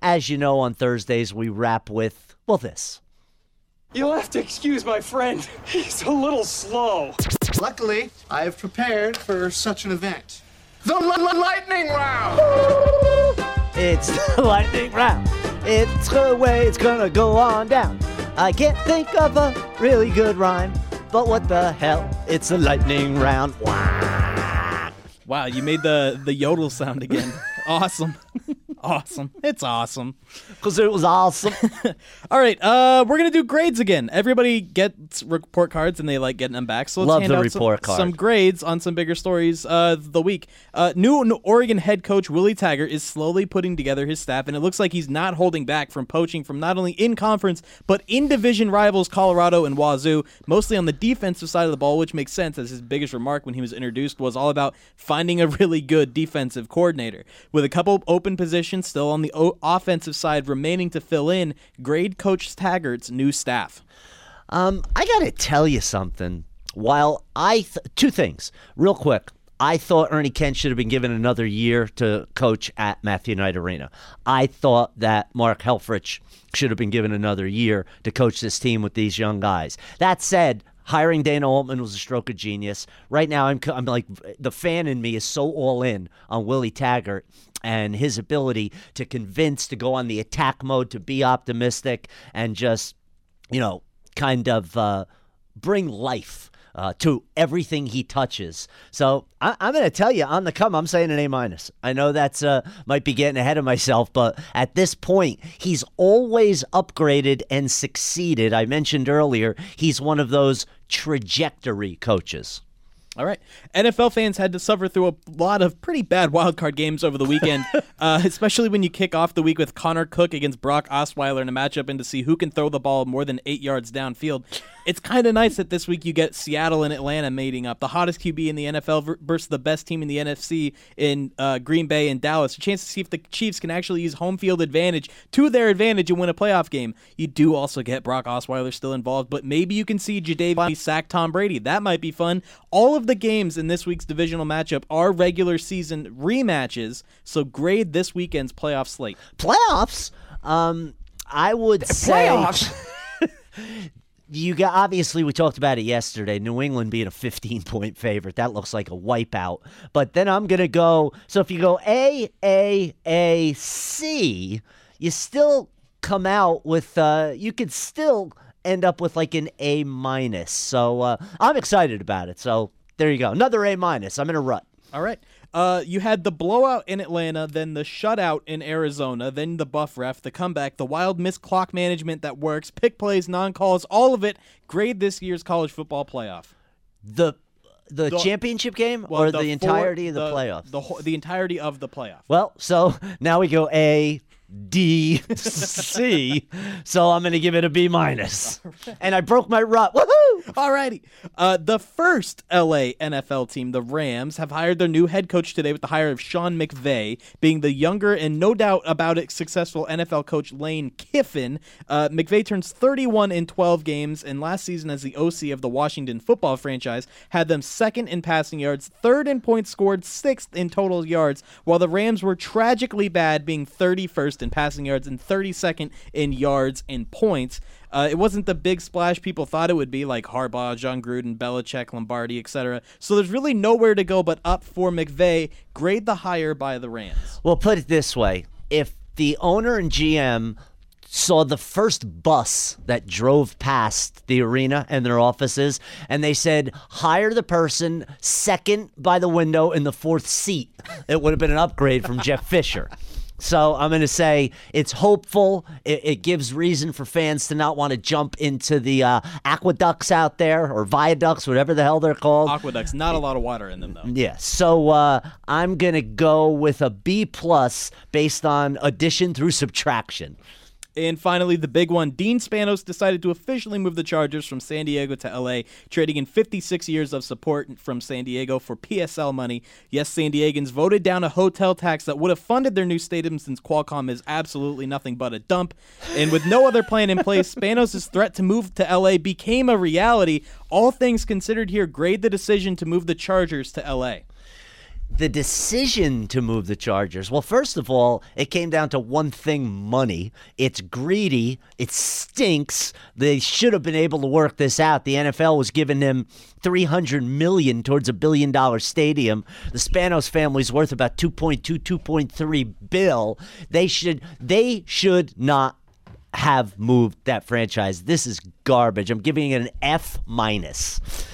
as you know, on Thursdays we wrap with, well, this. You'll have to excuse my friend. He's a little slow. Luckily, I have prepared for such an event. The lightning round! It's the lightning round. It's the way it's gonna go on down. I can't think of a really good rhyme, but what the hell? It's the lightning round. Wow, you made the yodel sound again. Awesome. Awesome. It's awesome. Because it was awesome. All right, we're going to do grades again. Everybody gets report cards, and they like getting them back. So let's Love hand the out report card. some grades on some bigger stories of the week. New Oregon head coach Willie Taggart is slowly putting together his staff, and it looks like he's not holding back from poaching from not only in-conference, but in-division rivals Colorado and Wazoo, mostly on the defensive side of the ball, which makes sense, as his biggest remark when he was introduced was all about finding a really good defensive coordinator. With a couple open positions still on the offensive side remaining to fill in, grade Coach Taggart's new staff. I got to tell you something. While two things, real quick. I thought Ernie Kent should have been given another year to coach at Matthew Knight Arena. I thought that Mark Helfrich should have been given another year to coach this team with these young guys. That said, hiring Dana Altman was a stroke of genius. Right now, I'm like, the fan in me is so all in on Willie Taggart and his ability to convince, to go on the attack mode, to be optimistic, and just, kind of bring life to everything he touches. So I'm going to tell you, on the come, I'm saying an A-. I know that's might be getting ahead of myself, but at this point, he's always upgraded and succeeded. I mentioned earlier, he's one of those trajectory coaches. All right. NFL fans had to suffer through a lot of pretty bad wildcard games over the weekend, especially when you kick off the week with Connor Cook against Brock Osweiler in a matchup and to see who can throw the ball more than 8 yards downfield. It's kind of nice that this week you get Seattle and Atlanta mating up, the hottest QB in the NFL versus the best team in the NFC in Green Bay and Dallas. A chance to see if the Chiefs can actually use home field advantage to their advantage and win a playoff game. You do also get Brock Osweiler still involved, but maybe you can see Jadeveon sack Tom Brady. That might be fun. All of the games in this week's divisional matchup are regular season rematches, so grade this weekend's playoff slate. Playoffs? I would say... Playoffs? Obviously, we talked about it yesterday, New England being a 15-point favorite. That looks like a wipeout. But then I'm going to go, so if you go A, C, you still come out with, you could still end up with like an A-. So I'm excited about it. So there you go. Another A-. I'm in a rut. All right. You had the blowout in Atlanta, then the shutout in Arizona, then the buff ref, the comeback, the wild missed clock management that works, pick plays, non-calls, all of it. Grade this year's college football playoff. The championship game, or the entirety of the playoffs? The entirety of the playoff. Well, so now we go A, D, C, so I'm going to give it a B-. Right. And I broke my rut. Woohoo! Alrighty. The first LA NFL team, the Rams, have hired their new head coach today with the hire of Sean McVay, being the younger and no doubt about it successful NFL coach Lane Kiffin. McVay turns 31 in 12 games, and last season as the OC of the Washington football franchise had them second in passing yards, third in points scored, sixth in total yards, while the Rams were tragically bad, being 31st in passing yards and 32nd in yards and points. It wasn't the big splash people thought it would be, like Harbaugh, John Gruden, Belichick, Lombardi, etc. So there's really nowhere to go but up for McVay. Grade the hire by the Rams. Well, put it this way. If the owner and GM saw the first bus that drove past the arena and their offices, and they said, hire the person second by the window in the fourth seat, it would have been an upgrade from Jeff Fisher. So I'm going to say it's hopeful. It gives reason for fans to not want to jump into the aqueducts out there, or viaducts, whatever the hell they're called. Aqueducts, not a lot of water in them, though. Yeah, so I'm going to go with a B+ based on addition through subtraction. And finally, the big one, Dean Spanos decided to officially move the Chargers from San Diego to L.A., trading in 56 years of support from San Diego for PSL money. Yes, San Diegans voted down a hotel tax that would have funded their new stadium, since Qualcomm is absolutely nothing but a dump. And with no other plan in place, Spanos' threat to move to L.A. became a reality. All things considered here, grade the decision to move the Chargers to L.A. The decision to move the Chargers, well, first of all, it came down to one thing: money. It's greedy. It stinks. They should have been able to work this out. The NFL was giving them $300 million towards $1 billion stadium. The Spanos family's worth about 2.3 bill. They should not have moved that franchise. This is garbage. I'm giving it an F-.